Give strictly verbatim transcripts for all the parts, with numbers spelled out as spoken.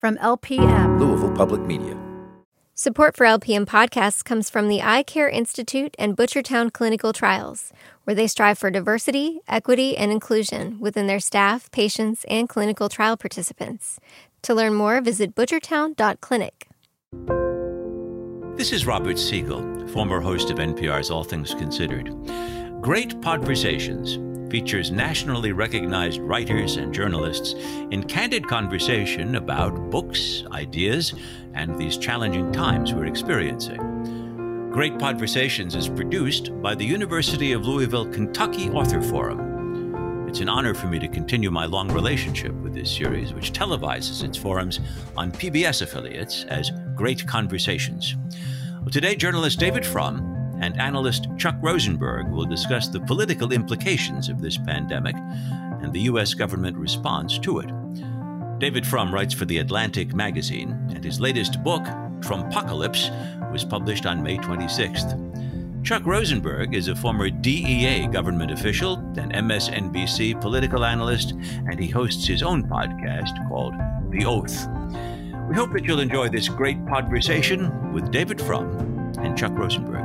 From L P M, Louisville Public Media. Support for L P M podcasts comes from the Eye Care Institute and Butchertown Clinical Trials, where they strive for diversity, equity, and inclusion within their staff, patients, and clinical trial participants. To learn more, visit butchertown dot clinic. This is Robert Siegel, former host of N P R's All Things Considered. Great Podversations features nationally recognized writers and journalists in candid conversation about books, ideas, and these challenging times we're experiencing. Great Podversations is produced by the University of Louisville Kentucky Author Forum. It's an honor for me to continue my long relationship with this series, which televises its forums on P B S affiliates as Great Conversations. Well, today, journalist David Frum and analyst Chuck Rosenberg will discuss the political implications of this pandemic and the U S government response to it. David Frum writes for The Atlantic magazine, and his latest book, Trumpocalypse, was published on May twenty-sixth. Chuck Rosenberg is a former D E A government official, an M S N B C political analyst, and he hosts his own podcast called The Oath. We hope that you'll enjoy this great podversation with David Frum and Chuck Rosenberg.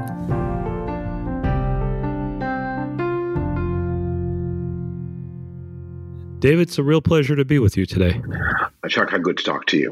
David, it's a real pleasure to be with you today. Chuck, how good to talk to you.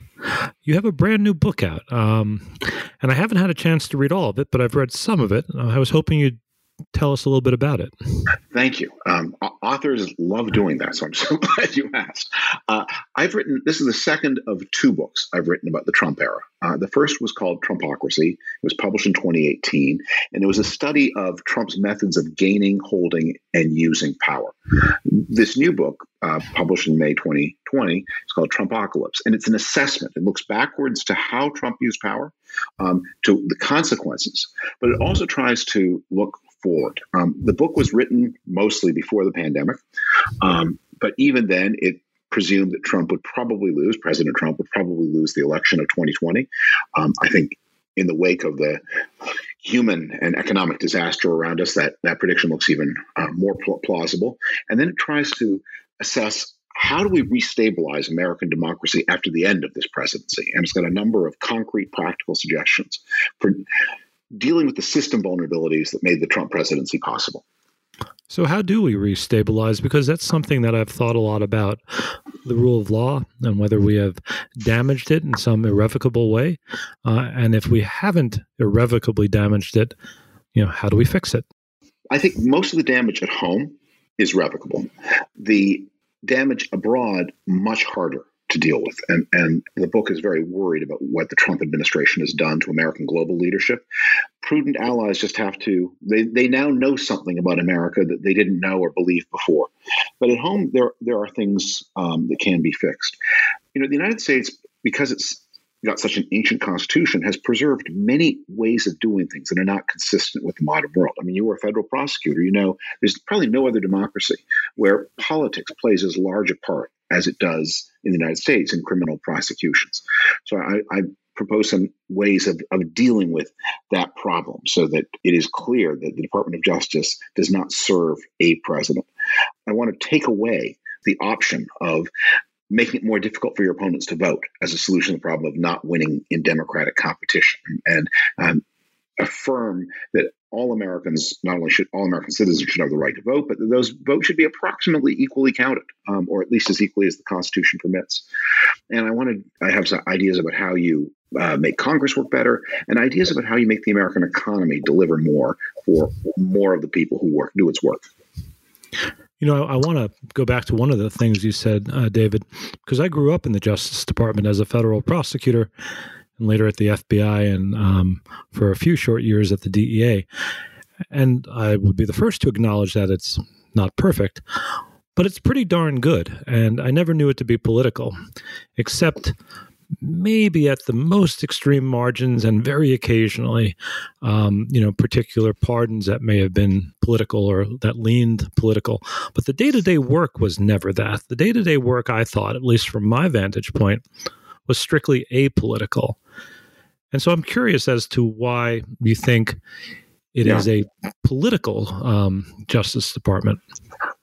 You have a brand new book out, um, and I haven't had a chance to read all of it, but I've read some of it. I was hoping you'd tell us a little bit about it. Thank you. Um, authors love doing that, so I'm so glad you asked. Uh, I've written, this is the second of two books I've written about the Trump era. Uh, the first was called Trumpocracy. It was published in twenty eighteen, and it was a study of Trump's methods of gaining, holding, and using power. This new book, uh, published in May twenty twenty, is called Trumpocalypse, and it's an assessment. It looks backwards to how Trump used power, um, to the consequences, but it also tries to look forward. Um, the book was written mostly before the pandemic, um, but even then, it presumed that Trump would probably lose, President Trump would probably lose the election of twenty twenty. Um, I think in the wake of the human and economic disaster around us, that, that prediction looks even uh, more pl- plausible. And then it tries to assess, how do we restabilize American democracy after the end of this presidency? And it's got a number of concrete, practical suggestions for dealing with the system vulnerabilities that made the Trump presidency possible. So how do we restabilize? Because that's something that I've thought a lot about, the rule of law and whether we have damaged it in some irrevocable way. Uh, and if we haven't irrevocably damaged it, you know, how do we fix it? I think most of the damage at home is revocable. The damage abroad, much harder to deal with. And, and the book is very worried about what the Trump administration has done to American global leadership. Prudent allies just have to, they, they now know something about America that they didn't know or believe before. But at home, there, there are things um, that can be fixed. You know, the United States, because it's got such an ancient constitution, has preserved many ways of doing things that are not consistent with the modern world. I mean, you were a federal prosecutor. You know, there's probably no other democracy where politics plays as large a part as it does in the United States in criminal prosecutions. So I, I propose some ways of, of dealing with that problem so that it is clear that the Department of Justice does not serve a president. I want to take away the option of making it more difficult for your opponents to vote as a solution to the problem of not winning in democratic competition, and um, affirm that all Americans, not only should all American citizens should have the right to vote, but that those votes should be approximately equally counted, um, or at least as equally as the Constitution permits. And I wanted, I have some ideas about how you uh, make Congress work better, and ideas about how you make the American economy deliver more for more of the people who work, do its work. You know, I, I want to go back to one of the things you said, uh, David, because I grew up in the Justice Department as a federal prosecutor, and later at the F B I, and um, for a few short years at the D E A. And I would be the first to acknowledge that it's not perfect, but it's pretty darn good. And I never knew it to be political, except maybe at the most extreme margins and very occasionally, um, you know, particular pardons that may have been political or that leaned political. But the day-to-day work was never that. The day-to-day work, I thought, at least from my vantage point, was strictly apolitical. And so I'm curious as to why you think it yeah. is a political um, Justice Department. Well,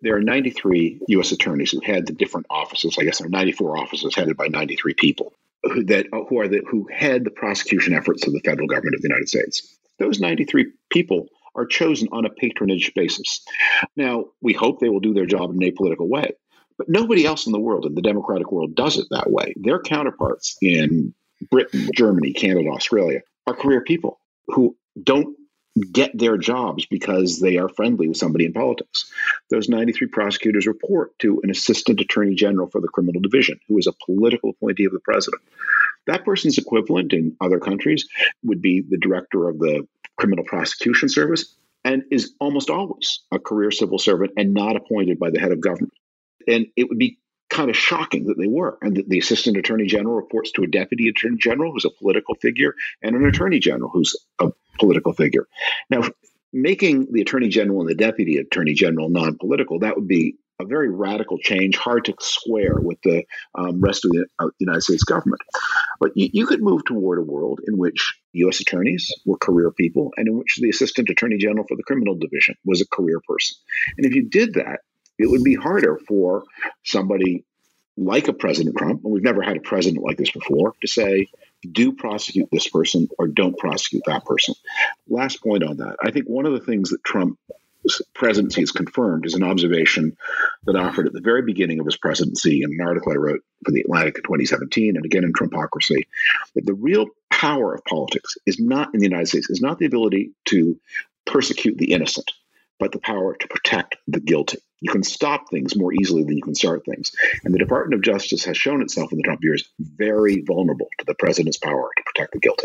there are ninety-three U S attorneys who head the different offices. I guess there are ninety-four offices headed by ninety-three people who, that, who, are the, who head the prosecution efforts of the federal government of the United States. Those ninety-three people are chosen on a patronage basis. Now, we hope they will do their job in a political way, but nobody else in the world, in the democratic world, does it that way. Their counterparts in Britain, Germany, Canada, Australia are career people who don't get their jobs because they are friendly with somebody in politics. Those ninety-three prosecutors report to an assistant attorney general for the criminal division, who is a political appointee of the president. That person's equivalent in other countries would be the director of the criminal prosecution service, and is almost always a career civil servant and not appointed by the head of government. And it would be kind of shocking that they were. And the, the assistant attorney general reports to a deputy attorney general who's a political figure, and an attorney general who's a political figure. Now, making the attorney general and the deputy attorney general non-political, that would be a very radical change, hard to square with the um, rest of the uh, United States government. But you, you could move toward a world in which U S attorneys were career people, and in which the assistant attorney general for the criminal division was a career person. And if you did that, it would be harder for somebody like a President Trump, and we've never had a president like this before, to say, do prosecute this person or don't prosecute that person. Last point on that. I think one of the things that Trump's presidency has confirmed is an observation that I offered at the very beginning of his presidency in an article I wrote for The Atlantic in twenty seventeen, and again in Trumpocracy, that the real power of politics is not in the United States, is not the ability to persecute the innocent, but the power to protect the guilty. You can stop things more easily than you can start things. And the Department of Justice has shown itself in the Trump years very vulnerable to the president's power to protect the guilty.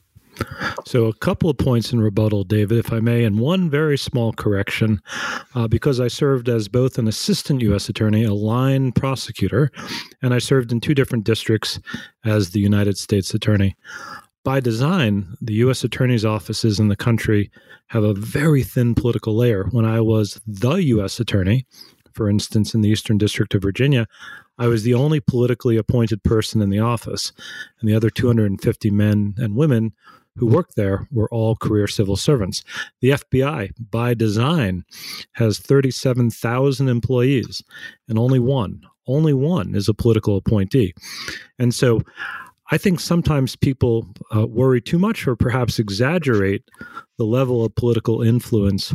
So a couple of points in rebuttal, David, if I may, and one very small correction, uh, because I served as both an assistant U S attorney, a line prosecutor, and I served in two different districts as the United States attorney. By design, the U S attorney's offices in the country have a very thin political layer. When I was the U S attorney, for instance, in the Eastern District of Virginia, I was the only politically appointed person in the office, and the other two hundred fifty men and women who worked there were all career civil servants. The F B I, by design, has thirty-seven thousand employees, and only one, only one is a political appointee. And so I think sometimes people uh, worry too much or perhaps exaggerate the level of political influence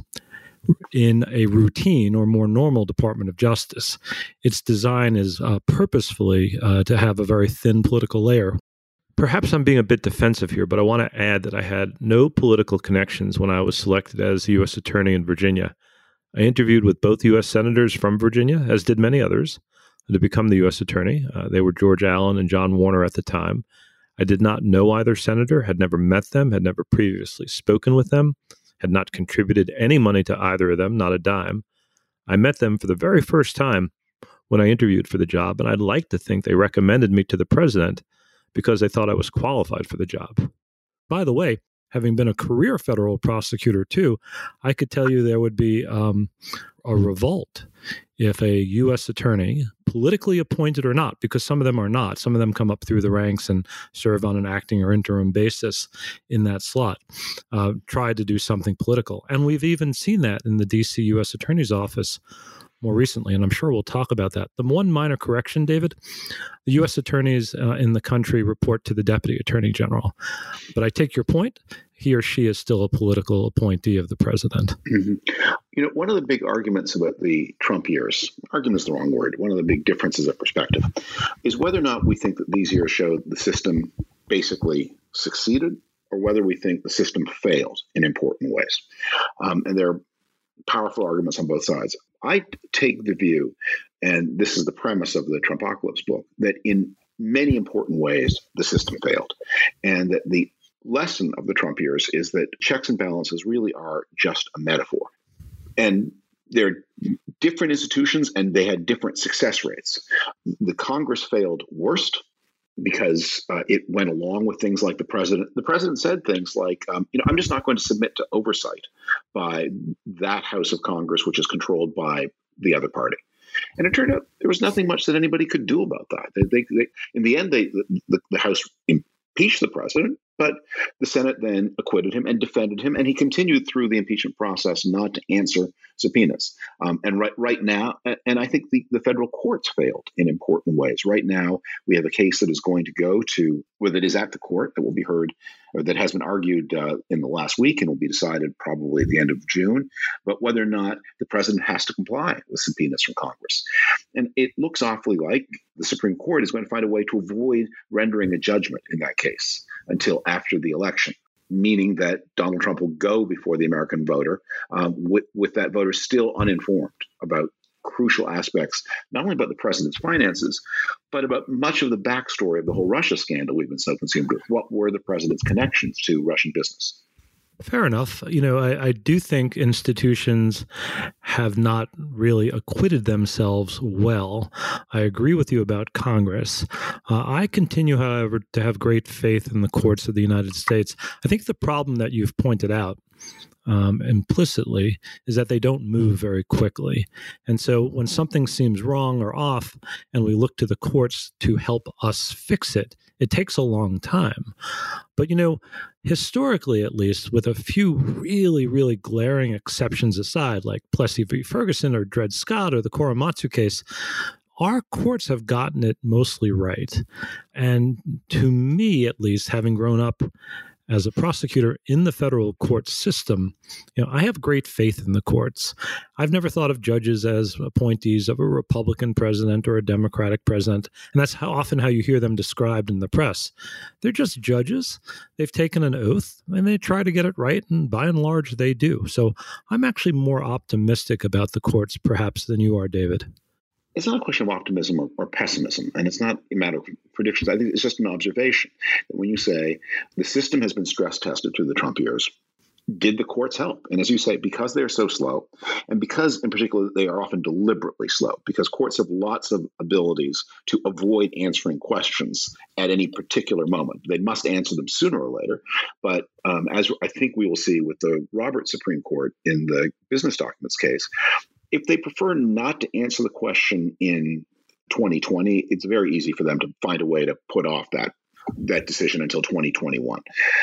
in a routine or more normal Department of Justice. Its design is uh, purposefully uh, to have a very thin political layer. Perhaps I'm being a bit defensive here, but I want to add that I had no political connections when I was selected as the U S attorney in Virginia. I interviewed with both U S senators from Virginia, as did many others, to become the U S attorney. Uh, they were George Allen and John Warner at the time. I did not know either senator, had never met them, had never previously spoken with them, had not contributed any money to either of them, not a dime. I met them for the very first time when I interviewed for the job, and I'd like to think they recommended me to the president because they thought I was qualified for the job. By the way, having been a career federal prosecutor too, I could tell you there would be um, a revolt if a U S attorney, politically appointed or not, because some of them are not, some of them come up through the ranks and serve on an acting or interim basis in that slot, uh, tried to do something political. And we've even seen that in the D C U S Attorney's Office more recently, and I'm sure we'll talk about that. The one minor correction, David, the U S attorneys uh, in the country report to the Deputy Attorney General. But I take your point. He or she is still a political appointee of the president. Mm-hmm. You know, one of the big arguments about the Trump years, argument is the wrong word, one of the big differences of perspective, is whether or not we think that these years show the system basically succeeded or whether we think the system failed in important ways. Um, and there are powerful arguments on both sides. I take the view, and this is the premise of the Trumpocalypse book, that in many important ways, the system failed. And that the lesson of the Trump years is that checks and balances really are just a metaphor. And they're different institutions, and they had different success rates. The Congress failed worst because uh, it went along with things like the president. The president said things like, um, you know, I'm just not going to submit to oversight by that House of Congress, which is controlled by the other party. And it turned out there was nothing much that anybody could do about that. They, they, they, in the end, they, the, the House impeached the president, But the Senate then acquitted him and defended him, and he continued through the impeachment process not to answer subpoenas. Um, and right right now, and I think the, the federal courts failed in important ways. Right now, we have a case that is going to go to, well, that is at the court, that will be heard, or that has been argued uh, in the last week and will be decided probably at the end of June, but whether or not the president has to comply with subpoenas from Congress. And it looks awfully like the Supreme Court is going to find a way to avoid rendering a judgment in that case until after the election, meaning that Donald Trump will go before the American voter um, with, with that voter still uninformed about crucial aspects, not only about the president's finances, but about much of the backstory of the whole Russia scandal we've been so consumed with. What were the president's connections to Russian business? Fair enough. You know, I, I do think institutions have not really acquitted themselves well. I agree with you about Congress. Uh, I continue, however, to have great faith in the courts of the United States. I think the problem that you've pointed out Um, implicitly is that they don't move very quickly. And so when something seems wrong or off and we look to the courts to help us fix it, it takes a long time. But, you know, historically, at least, with a few really, really glaring exceptions aside, like Plessy v. Ferguson or Dred Scott or the Korematsu case, our courts have gotten it mostly right. And to me, at least, having grown up as a prosecutor in the federal court system, you know, I have great faith in the courts. I've never thought of judges as appointees of a Republican president or a Democratic president, and that's how often how you hear them described in the press. They're just judges. They've taken an oath, and they try to get it right, and by and large, they do. So I'm actually more optimistic about the courts, perhaps, than you are, David. It's not a question of optimism or, or pessimism, and it's not a matter of predictions. I think it's just an observation that when you say the system has been stress tested through the Trump years, did the courts help? And as you say, because they're so slow, and because in particular they are often deliberately slow, because courts have lots of abilities to avoid answering questions at any particular moment. They must answer them sooner or later. But um, as I think we will see with the Roberts Supreme Court in the business documents case, if they prefer not to answer the question in twenty twenty, it's very easy for them to find a way to put off that that decision until twenty twenty-one.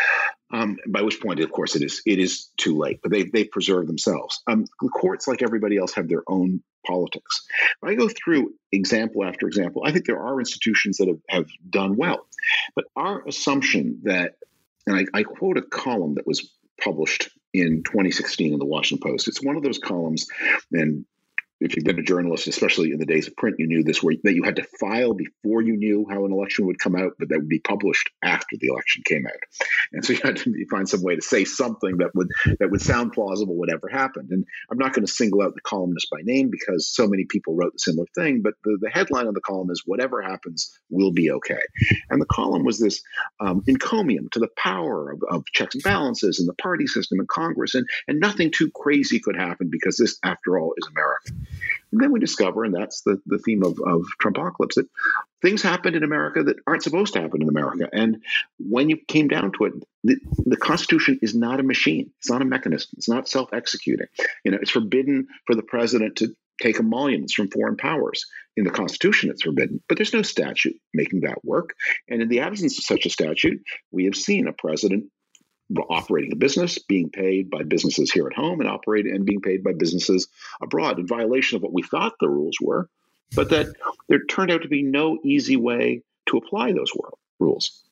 Um, by which point, of course, it is it is too late. But they they preserve themselves. Um, the courts, like everybody else, have their own politics. When I go through example after example, I think there are institutions that have, have done well. But our assumption that, and I, I quote a column that was published in twenty sixteen in the Washington Post. It's one of those columns, and if you've been a journalist, especially in the days of print, you knew this, where that you had to file before you knew how an election would come out, but that would be published after the election came out. And so you had to find some way to say something that would that would sound plausible, whatever happened. And I'm not going to single out the columnist by name because so many people wrote the similar thing, but the, the headline of the column is, "Whatever happens, we'll be okay." And the column was this um, encomium to the power of, of checks and balances and the party system in Congress, and, and nothing too crazy could happen because this, after all, is America. And then we discover, and that's the, the theme of, of Trumpocalypse, that things happened in America that aren't supposed to happen in America. And when you came down to it, the, the Constitution is not a machine. It's not a mechanism. It's not self-executing. You know, it's forbidden for the president to take emoluments from foreign powers. In the Constitution, it's forbidden. But there's no statute making that work. And in the absence of such a statute, we have seen a president operating a business, being paid by businesses here at home, and operating and being paid by businesses abroad in violation of what we thought the rules were, but that there turned out to be no easy way to apply those rules.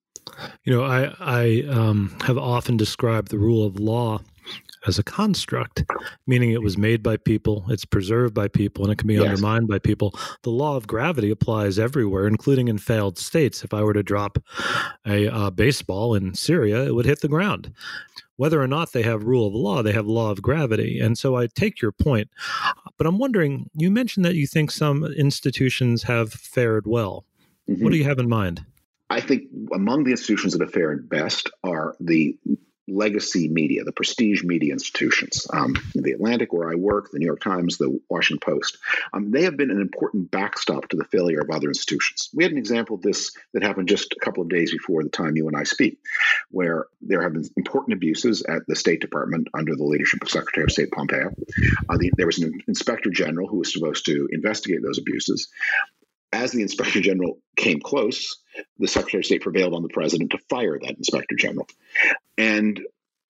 You know, I, I um, have often described the rule of law as a construct, meaning it was made by people, it's preserved by people, and it can be yes. undermined by people. The law of gravity applies everywhere, including in failed states. If I were to drop a uh, baseball in Syria, it would hit the ground. Whether or not they have rule of law, they have law of gravity. And so I take your point. But I'm wondering, you mentioned that you think some institutions have fared well. Mm-hmm. What do you have in mind? I think among the institutions that have fared best are the legacy media, the prestige media institutions, um, the Atlantic, where I work, the New York Times, the Washington Post. Um, they have been an important backstop to the failure of other institutions. We had an example of this that happened just a couple of days before the time you and I speak, where there have been important abuses at the State Department under the leadership of Secretary of State Pompeo. Uh, the, there was an inspector general who was supposed to investigate those abuses. as the Inspector General came close, the Secretary of State prevailed on the president to fire that Inspector General. And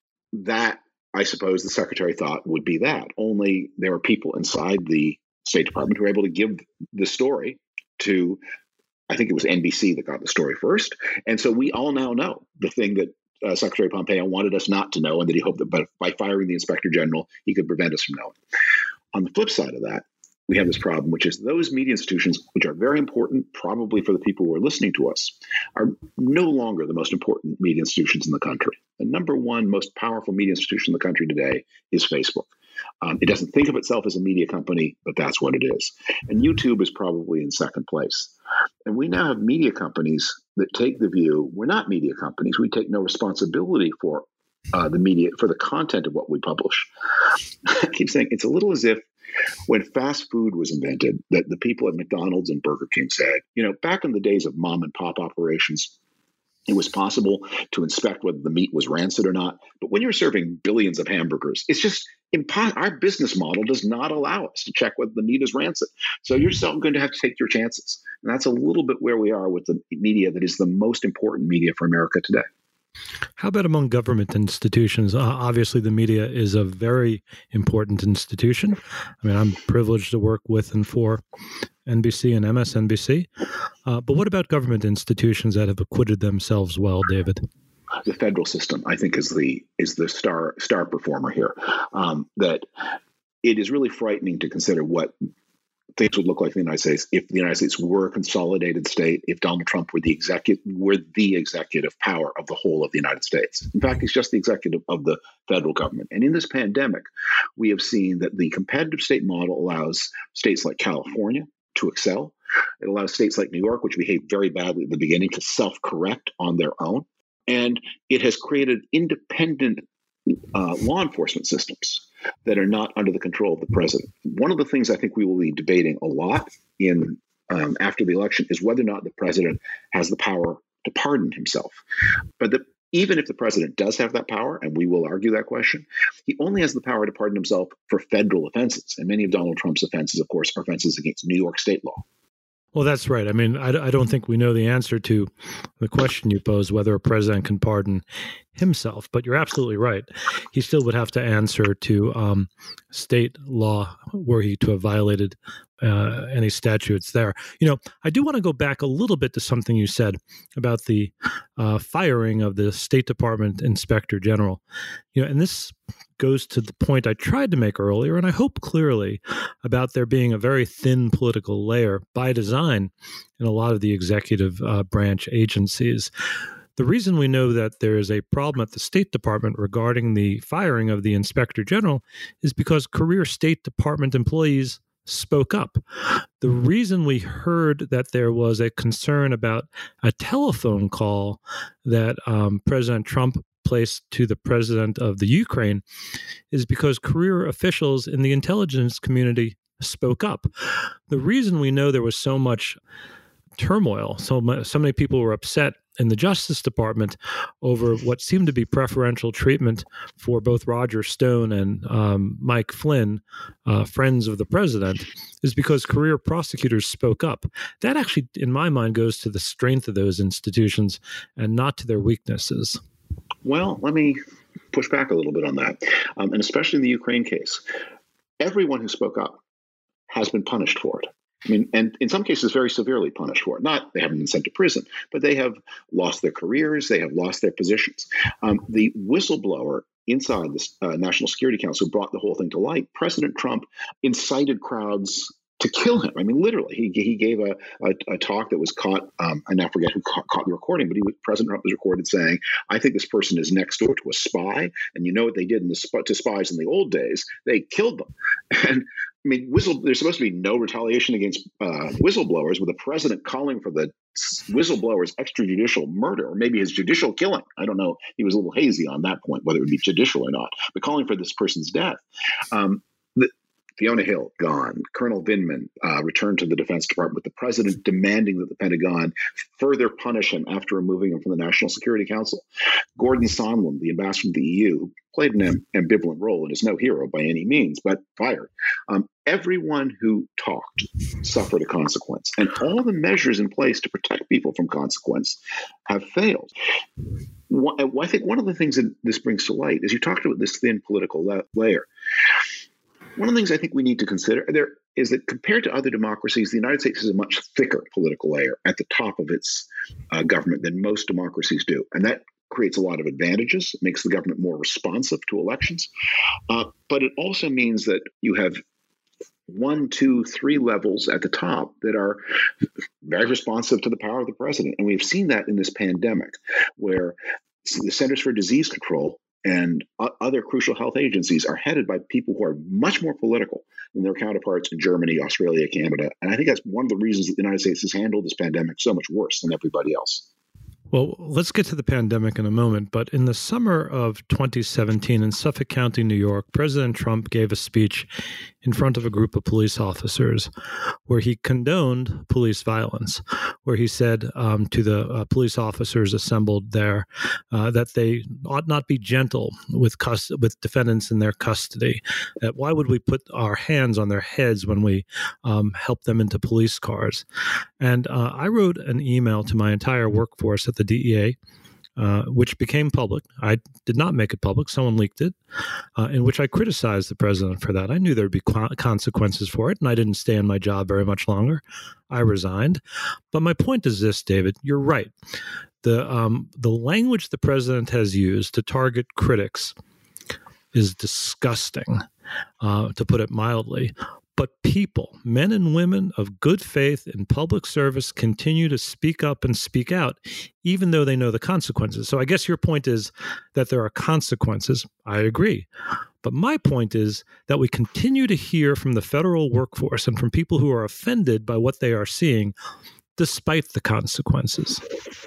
that, I suppose, the Secretary thought would be that. Only there were people inside the State Department who were able to give the story to, I think it was N B C that got the story first. And so we all now know the thing that uh, Secretary Pompeo wanted us not to know, and that he hoped that by, by firing the Inspector General, he could prevent us from knowing. On the flip side of that, we have this problem, which is those media institutions, which are very important, probably for the people who are listening to us, are no longer the most important media institutions in the country. The number one most powerful media institution in the country today is Facebook. Um, it doesn't think of itself as a media company, but that's what it is. And YouTube is probably in second place. And we now have media companies that take the view, we're not media companies. We take no responsibility for uh, the media, for the content of what we publish. I keep saying it's a little as if when fast food was invented, that the people at McDonald's and Burger King said, you know, back in the days of mom and pop operations, it was possible to inspect whether the meat was rancid or not. But when you're serving billions of hamburgers, it's just impossible. Our business model does not allow us to check whether the meat is rancid. So you're still going to have to take your chances. And that's a little bit where we are with the media that is the most important media for America today. How about among government institutions? Uh, obviously, the media is a very important institution. I mean, I'm privileged to work with and for N B C and M S N B C. Uh, but what about government institutions that have acquitted themselves well, David? The federal system, I think, is the is the star star performer here. Um, that it is really frightening to consider what things would look like in the United States if the United States were a consolidated state, if Donald Trump were the executive were the executive power of the whole of the United States. In fact, he's just the executive of the federal government. And in this pandemic, we have seen that the competitive state model allows states like California to excel. It allows states like New York, which behaved very badly at the beginning, to self-correct on their own. And it has created independent uh, law enforcement systems that are not under the control of the president. One of the things I think we will be debating a lot in um, after the election is whether or not the president has the power to pardon himself. But the, even if the president does have that power, and we will argue that question, he only has the power to pardon himself for federal offenses. And many of Donald Trump's offenses, of course, are offenses against New York state law. Well, that's right. I mean, I, I don't think we know the answer to the question you pose, whether a president can pardon himself. But you're absolutely right. He still would have to answer to um, state law were he to have violated uh, any statutes there. You know, I do want to go back a little bit to something you said about the uh, firing of the State Department Inspector General. You know, and this goes to the point I tried to make earlier, and I hope clearly, about there being a very thin political layer by design in a lot of the executive uh, branch agencies. The reason we know that there is a problem at the State Department regarding the firing of the Inspector General is because career State Department employees spoke up. The reason we heard that there was a concern about a telephone call that um, President Trump placed to the president of the Ukraine is because career officials in the intelligence community spoke up. The reason we know there was so much turmoil, so, much, so many people were upset in the Justice Department over what seemed to be preferential treatment for both Roger Stone and um, Mike Flynn, uh, friends of the president, is because career prosecutors spoke up. That actually, in my mind, goes to the strength of those institutions and not to their weaknesses. Well, let me push back a little bit on that, um, and especially in the Ukraine case. Everyone who spoke up has been punished for it. I mean, and in some cases, very severely punished for it. Not they haven't been sent to prison, but they have lost their careers, they have lost their positions. Um, the whistleblower inside the uh, National Security Council who brought the whole thing to light, President Trump incited crowds to kill him. I mean, literally, he he gave a a, a talk that was caught. Um, I now forget who caught, caught the recording, but he was, President Trump was recorded saying, "I think this person is next door to a spy." And you know what they did in the, to spies in the old days? They killed them. And I mean, whistle. There's supposed to be no retaliation against uh, whistleblowers, with the president calling for the whistleblower's extrajudicial murder, or maybe his judicial killing. I don't know. He was a little hazy on that point, whether it would be judicial or not, but calling for this person's death. Um, the, Fiona Hill, gone. Colonel Vindman uh, returned to the Defense Department with the president demanding that the Pentagon further punish him after removing him from the National Security Council. Gordon Sondland, the ambassador to the E U, who played an am- ambivalent role and is no hero by any means, but fired. Um, everyone who talked suffered a consequence. And all the measures in place to protect people from consequence have failed. I think one of the things that this brings to light is you talked about this thin political la- layer. One of the things I think we need to consider there is that compared to other democracies, the United States has a much thicker political layer at the top of its uh, government than most democracies do. And that creates a lot of advantages. It makes the government more responsive to elections. Uh, but it also means that you have one, two, three levels at the top that are very responsive to the power of the president. And we've seen that in this pandemic, where the Centers for Disease Control and other crucial health agencies are headed by people who are much more political than their counterparts in Germany, Australia, Canada. And I think that's one of the reasons that the United States has handled this pandemic so much worse than everybody else. Well, let's get to the pandemic in a moment, but in the summer of twenty seventeen in Suffolk County, New York, President Trump gave a speech in front of a group of police officers where he condoned police violence, where he said um, to the uh, police officers assembled there uh, that they ought not be gentle with cus- with defendants in their custody. That why would we put our hands on their heads when we um, help them into police cars? And uh, I wrote an email to my entire workforce at the D E A, uh, which became public. I did not make it public. Someone leaked it, uh, in which I criticized the president for that. I knew there'd be qu- consequences for it, and I didn't stay in my job very much longer. I resigned. But my point is this, David, you're right. The, um, the language the president has used to target critics is disgusting, uh, to put it mildly. But people, men and women of good faith in public service, continue to speak up and speak out, even though they know the consequences. So I guess your point is that there are consequences. I agree. But my point is that we continue to hear from the federal workforce and from people who are offended by what they are seeing, despite the consequences.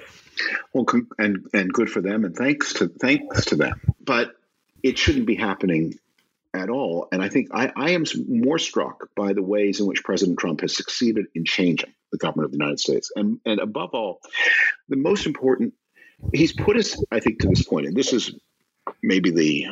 Well, and and good for them, and thanks to thanks to them. But it shouldn't be happening at all. And I think I, I am more struck by the ways in which President Trump has succeeded in changing the government of the United States. And, and above all, the most important, he's put us, I think, to this point, and this is maybe the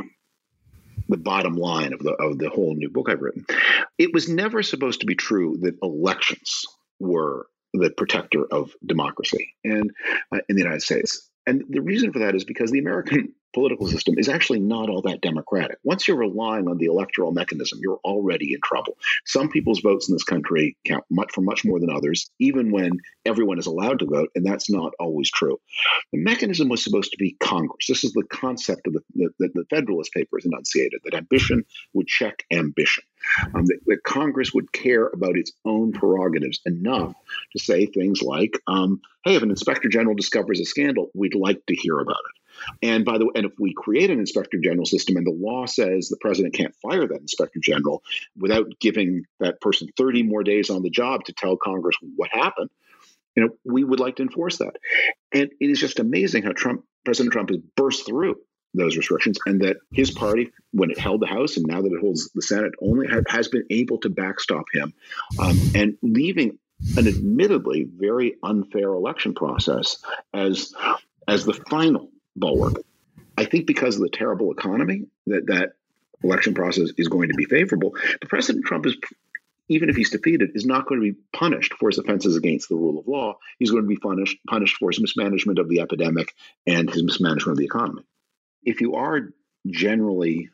the bottom line of the of the whole new book I've written. It was never supposed to be true that elections were the protector of democracy and uh, in the United States. And the reason for that is because the American political system is actually not all that democratic. Once you're relying on the electoral mechanism, you're already in trouble. Some people's votes in this country count much for much more than others, even when everyone is allowed to vote, and that's not always true. The mechanism was supposed to be Congress. This is the concept of the, the, the Federalist Papers enunciated, that ambition would check ambition, um, that, that Congress would care about its own prerogatives enough to say things like, um, hey, if an inspector general discovers a scandal, we'd like to hear about it. And by the way, and if we create an inspector general system and the law says the president can't fire that inspector general without giving that person thirty more days on the job to tell Congress what happened, you know, we would like to enforce that. And it is just amazing how Trump, President Trump has burst through those restrictions, and that his party, when it held the House and now that it holds the Senate only, has been able to backstop him, um, and leaving an admittedly very unfair election process as as the final bulwark. I think because of the terrible economy, that that election process is going to be favorable. But President Trump is, even if he's defeated, is not going to be punished for his offenses against the rule of law. He's going to be punished punished for his mismanagement of the epidemic and his mismanagement of the economy. If you are generally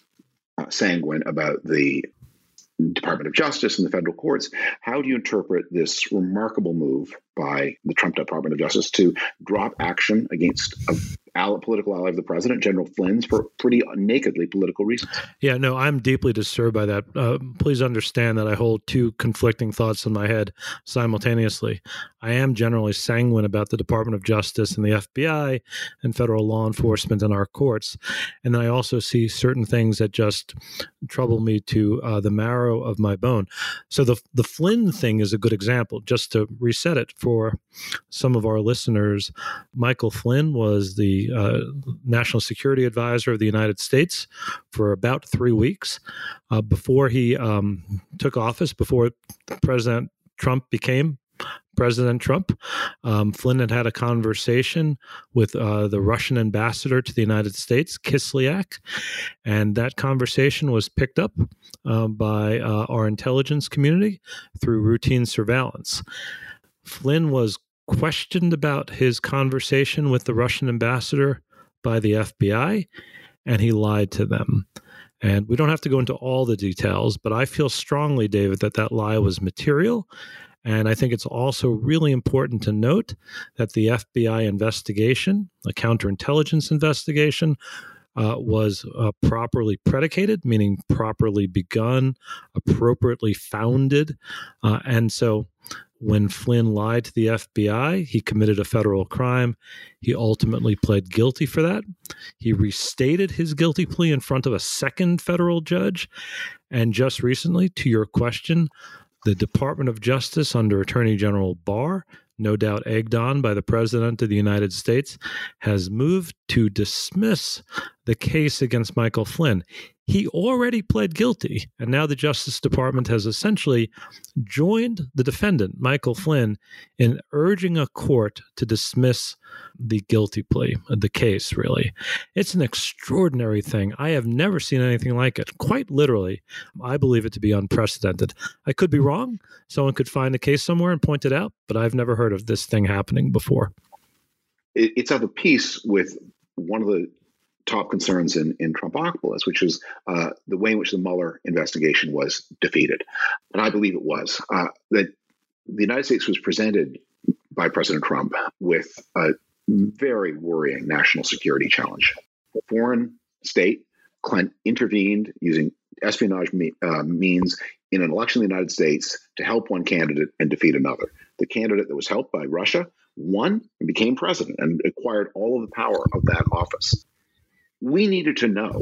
uh, sanguine about the Department of Justice and the federal courts, how do you interpret this remarkable move by the Trump Department of Justice to drop action against a ally, political ally of the president, General Flynn's, for pretty nakedly political reasons? Yeah, no, I'm deeply disturbed by that. Uh, please understand that I hold two conflicting thoughts in my head simultaneously. I am generally sanguine about the Department of Justice and the F B I and federal law enforcement and our courts. And then I also see certain things that just trouble me to uh, the marrow of my bone. So the the Flynn thing is a good example. Just to reset it for some of our listeners, Michael Flynn was the the uh, National Security Advisor of the United States for about three weeks uh, before he um, took office, before President Trump became President Trump. Um, Flynn had had a conversation with uh, the Russian ambassador to the United States, Kislyak, and that conversation was picked up uh, by uh, our intelligence community through routine surveillance. Flynn was questioned about his conversation with the Russian ambassador by the F B I, and he lied to them. And we don't have to go into all the details, but I feel strongly, David, that that lie was material. And I think it's also really important to note that the F B I investigation, a counterintelligence investigation, uh, was uh, properly predicated, meaning properly begun, appropriately founded. Uh, and so when Flynn lied to the F B I, he committed a federal crime. He ultimately pled guilty for that. He restated his guilty plea in front of a second federal judge. And just recently, to your question, the Department of Justice under Attorney General Barr, no doubt egged on by the President of the United States, has moved to dismiss the case against Michael Flynn. He already pled guilty, and now the Justice Department has essentially joined the defendant, Michael Flynn, in urging a court to dismiss the guilty plea, the case, really. It's an extraordinary thing. I have never seen anything like it. Quite literally, I believe it to be unprecedented. I could be wrong. Someone could find the case somewhere and point it out, but I've never heard of this thing happening before. It's of a piece with one of the top concerns in, in Trumpopolis, which is uh, the way in which the Mueller investigation was defeated. And I believe it was. Uh, that the United States was presented by President Trump with a very worrying national security challenge. A foreign state intervened using espionage me, uh, means in an election in the United States to help one candidate and defeat another. The candidate that was helped by Russia won and became president and acquired all of the power of that office. We needed to know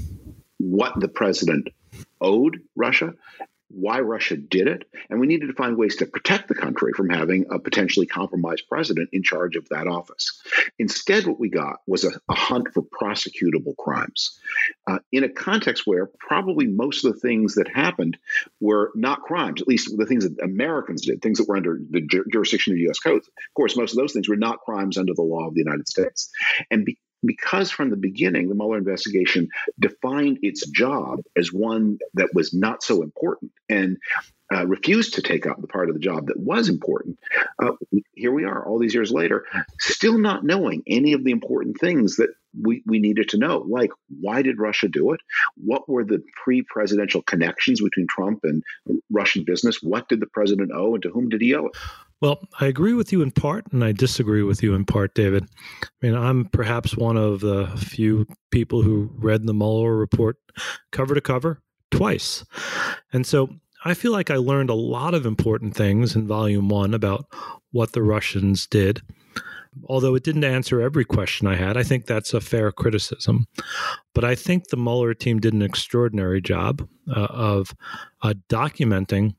what the president owed Russia, why Russia did it, and we needed to find ways to protect the country from having a potentially compromised president in charge of that office. Instead, what we got was a, a hunt for prosecutable crimes uh, in a context where probably most of the things that happened were not crimes, at least the things that Americans did, things that were under the ju- jurisdiction of the U S Code. Of course, most of those things were not crimes under the law of the United States. And be- Because from the beginning, the Mueller investigation defined its job as one that was not so important and uh, refused to take up the part of the job that was important, uh, here we are all these years later, still not knowing any of the important things that we, we needed to know, like why did Russia do it? What were the pre-presidential connections between Trump and Russian business? What did the president owe and to whom did he owe it? Well, I agree with you in part, and I disagree with you in part, David. I mean, I'm perhaps one of the few people who read the Mueller report cover to cover twice. And so I feel like I learned a lot of important things in volume one about what the Russians did. Although it didn't answer every question I had, I think that's a fair criticism. But I think the Mueller team did an extraordinary job uh, of uh, documenting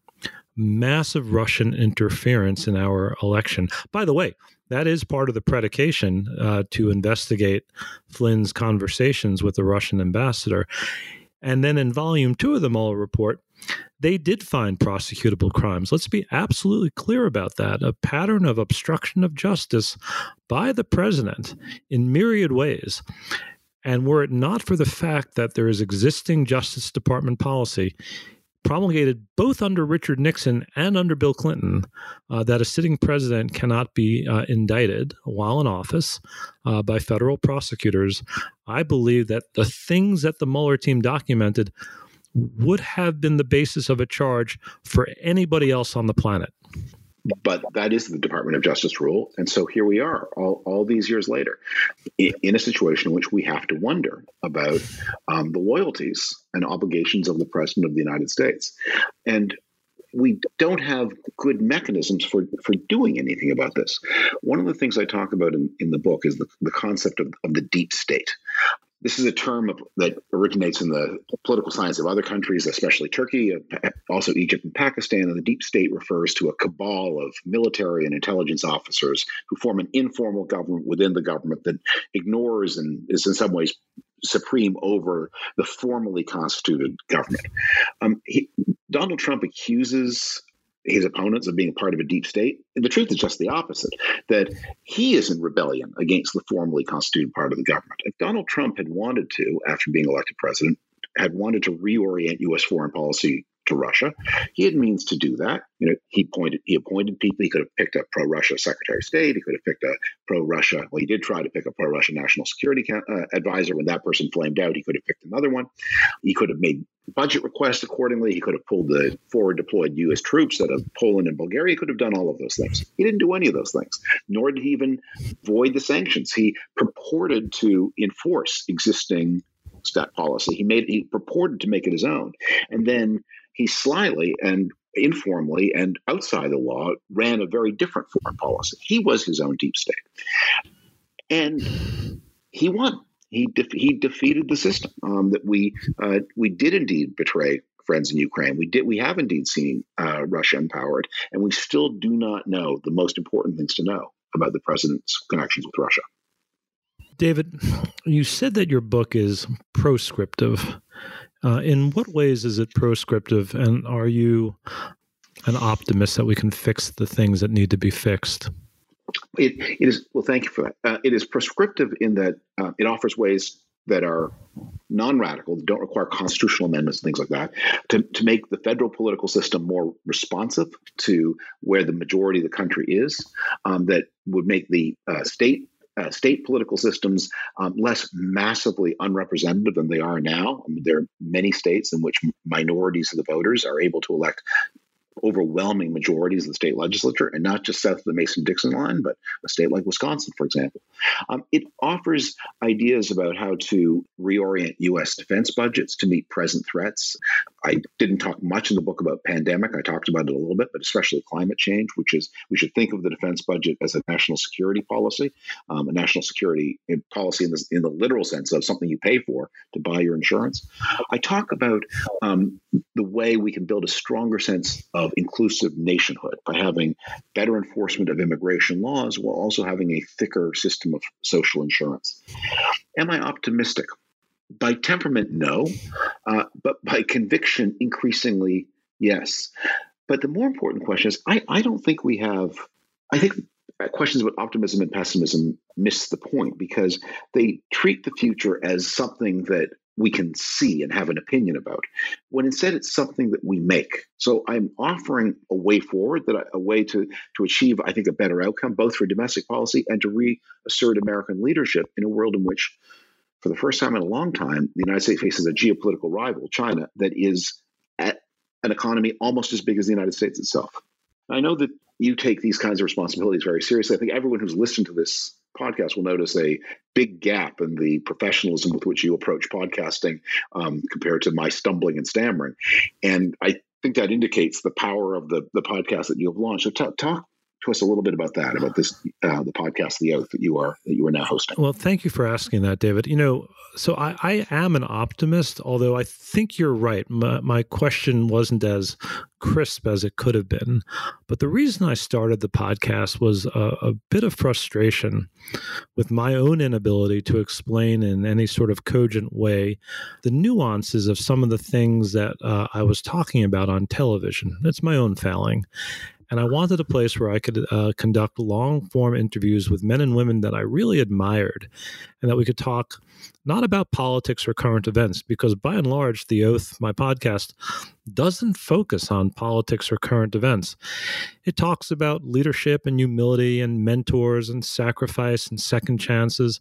massive Russian interference in our election. By the way, that is part of the predication uh, to investigate Flynn's conversations with the Russian ambassador. And then in volume two of the Mueller report, they did find prosecutable crimes. Let's be absolutely clear about that. A pattern of obstruction of justice by the president in myriad ways. And were it not for the fact that there is existing Justice Department policy promulgated both under Richard Nixon and under Bill Clinton, uh, that a sitting president cannot be uh, indicted while in office uh, by federal prosecutors, I believe that the things that the Mueller team documented would have been the basis of a charge for anybody else on the planet. But that is the Department of Justice rule. And so here we are all, all these years later in, in a situation in which we have to wonder about um, the loyalties and obligations of the President of the United States. And we don't have good mechanisms for, for doing anything about this. One of the things I talk about in, in the book is the, the concept of, of the deep state. This is a term of, that originates in the political science of other countries, especially Turkey, also Egypt and Pakistan. And the deep state refers to a cabal of military and intelligence officers who form an informal government within the government that ignores and is in some ways supreme over the formally constituted government. Um, he, Donald Trump accuses his opponents of being a part of a deep state. And the truth is just the opposite, that he is in rebellion against the formally constituted part of the government. If Donald Trump had wanted to, after being elected president, had wanted to reorient U S foreign policy to Russia, he had means to do that. You know, he appointed he appointed people. He could have picked a pro-Russia Secretary of State. He could have picked a pro-Russia. Well, he did try to pick a pro-Russia national security uh, advisor. When that person flamed out, he could have picked another one. He could have made budget requests accordingly. He could have pulled the forward deployed U S troops out of Poland and Bulgaria. He could have done all of those things. He didn't do any of those things, nor did he even void the sanctions. He purported to enforce existing stat policy. He made he purported to make it his own, and then he slyly and informally and outside the law ran a very different foreign policy. He was his own deep state, and he won. He de- he defeated the system. Um, that we uh, we did indeed betray friends in Ukraine. We did. We have indeed seen uh, Russia empowered, and we still do not know the most important things to know about the president's connections with Russia. David, you said that your book is proscriptive. Uh, in what ways is it proscriptive, and are you an optimist that we can fix the things that need to be fixed? It, it is. Well, thank you for that. Uh, it is prescriptive in that uh, it offers ways that are non-radical, that don't require constitutional amendments and things like that, to, to make the federal political system more responsive to where the majority of the country is, um, that would make the uh, state Uh, state political systems um, less massively unrepresentative than they are now. I mean, there are many states in which minorities of the voters are able to elect overwhelming majorities of the state legislature, and not just south of the Mason-Dixon line, but a state like Wisconsin, for example. Um, it offers ideas about how to reorient U S defense budgets to meet present threats. I didn't talk much in the book about pandemic. I talked about it a little bit, but especially climate change, which is we should think of the defense budget as a national security policy, um, a national security policy in the, in the literal sense of something you pay for to buy your insurance. I talk about um, the way we can build a stronger sense of inclusive nationhood by having better enforcement of immigration laws while also having a thicker system of social insurance. Am I optimistic? By temperament, no, uh, but by conviction, increasingly, yes. But the more important question is, I, I don't think we have, I think questions about optimism and pessimism miss the point, because they treat the future as something that we can see and have an opinion about, when instead it's something that we make. So I'm offering a way forward, that a way to, to achieve, I think, a better outcome, both for domestic policy and to reassert American leadership in a world in which, for the first time in a long time, the United States faces a geopolitical rival, China, that is at an economy almost as big as the United States itself. I know that you take these kinds of responsibilities very seriously. I think everyone who's listened to this podcast will notice a big gap in the professionalism with which you approach podcasting um, compared to my stumbling and stammering. And I think that indicates the power of the, the podcast that you have launched. So t- talk to us a little bit about that, about this, uh, the podcast, The Oath, that you are that you are now hosting. Well, thank you for asking that, David. You know, so I, I am an optimist, although I think you're right. My, my question wasn't as crisp as it could have been. But the reason I started the podcast was a, a bit of frustration with my own inability to explain in any sort of cogent way the nuances of some of the things that uh, I was talking about on television. It's my own failing. And I wanted a place where I could uh, conduct long-form interviews with men and women that I really admired, and that we could talk not about politics or current events, because by and large, The Oath, my podcast, doesn't focus on politics or current events. It talks about leadership and humility and mentors and sacrifice and second chances.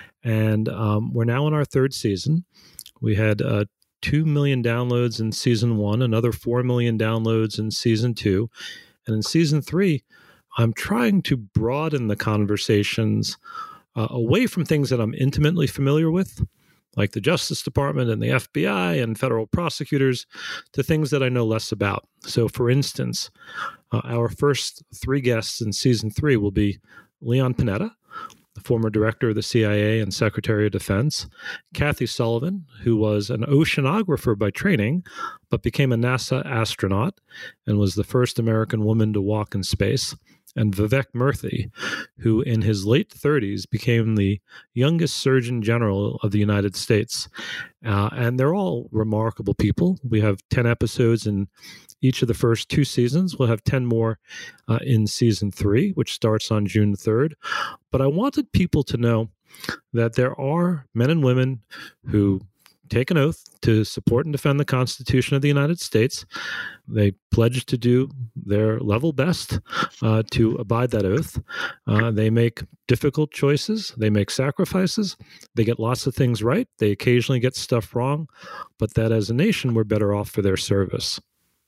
And um, we're now in our third season. We had uh, two million downloads in season one, another four million downloads in season two. And in season three, I'm trying to broaden the conversations uh, away from things that I'm intimately familiar with, like the Justice Department and the F B I and federal prosecutors, to things that I know less about. So, for instance, uh, our first three guests in season three will be Leon Panetta, former director of the C I A and Secretary of Defense, Kathy Sullivan, who was an oceanographer by training, but became a NASA astronaut and was the first American woman to walk in space, and Vivek Murthy, who in his late thirties became the youngest Surgeon General of the United States. Uh, and they're all remarkable people. We have ten episodes in each of the first two seasons. We'll have ten more uh, in season three, which starts on June third. But I wanted people to know that there are men and women who take an oath to support and defend the Constitution of the United States. They pledge to do their level best uh, to abide that oath. Uh, they make difficult choices. They make sacrifices. They get lots of things right. They occasionally get stuff wrong, but that as a nation, we're better off for their service.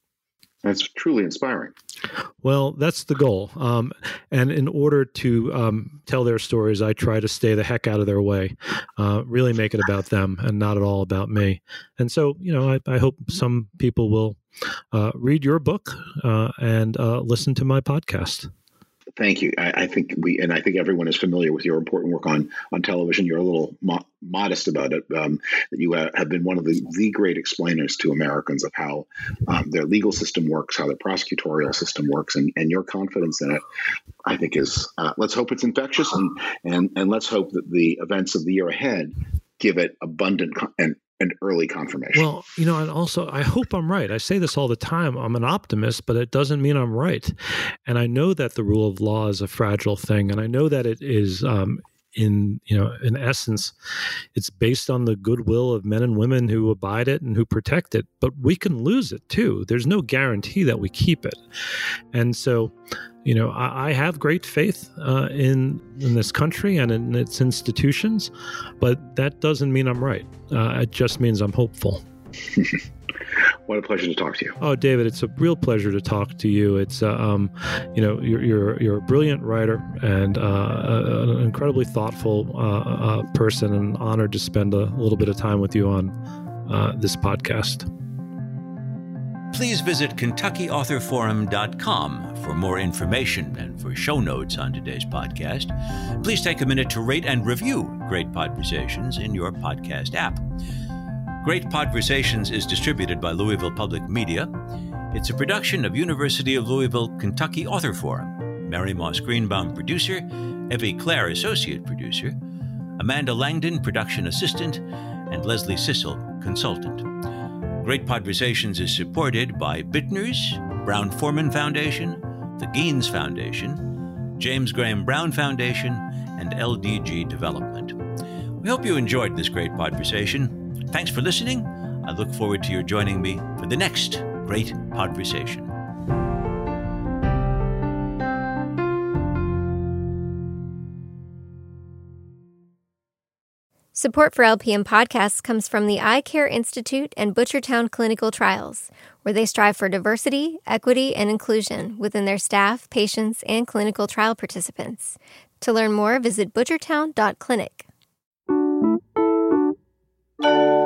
That's truly inspiring. Well, that's the goal. Um, and in order to um, tell their stories, I try to stay the heck out of their way, uh, really make it about them and not at all about me. And so, you know, I, I hope some people will uh, read your book uh, and uh, listen to my podcast. Thank you. I, I think we, and I think everyone is familiar with your important work on on television. You're a little mo- modest about it. Um, you uh, have been one of the, the great explainers to Americans of how um, their legal system works, how their prosecutorial system works, and, and your confidence in it, I think, is. Uh, let's hope it's infectious, and and and let's hope that the events of the year ahead give it abundant con- and. and early confirmation. Well, you know, and also I hope I'm right. I say this all the time. I'm an optimist, but it doesn't mean I'm right. And I know that the rule of law is a fragile thing. And I know that it is, um, in, you know, in essence, it's based on the goodwill of men and women who abide it and who protect it. But we can lose it too. There's no guarantee that we keep it. And so, you know, I, I have great faith uh, in in this country and in its institutions, but that doesn't mean I'm right. Uh, it just means I'm hopeful. What a pleasure to talk to you. Oh, David, it's a real pleasure to talk to you. It's, uh, um, you know, you're you're you're a brilliant writer and uh, an incredibly thoughtful uh, uh, person, and honored to spend a little bit of time with you on uh, this podcast. Please visit Kentucky Author Forum dot com for more information and for show notes on today's podcast. Please take a minute to rate and review Great Podversations in your podcast app. Great Podversations is distributed by Louisville Public Media. It's a production of University of Louisville Kentucky Author Forum. Mary Moss Greenbaum, producer. Evie Clare, associate producer. Amanda Langdon, production assistant. And Leslie Sissel, consultant. Great Podversations is supported by Bittner's, Brown-Forman Foundation, the Gaines Foundation, James Graham Brown Foundation, and L D G Development. We hope you enjoyed this Great Podversation. Thanks for listening. I look forward to your joining me for the next Great Podversation. Support for L P M Podcasts comes from the Eye Care Institute and Butchertown Clinical Trials, where they strive for diversity, equity, and inclusion within their staff, patients, and clinical trial participants. To learn more, visit butchertown dot clinic.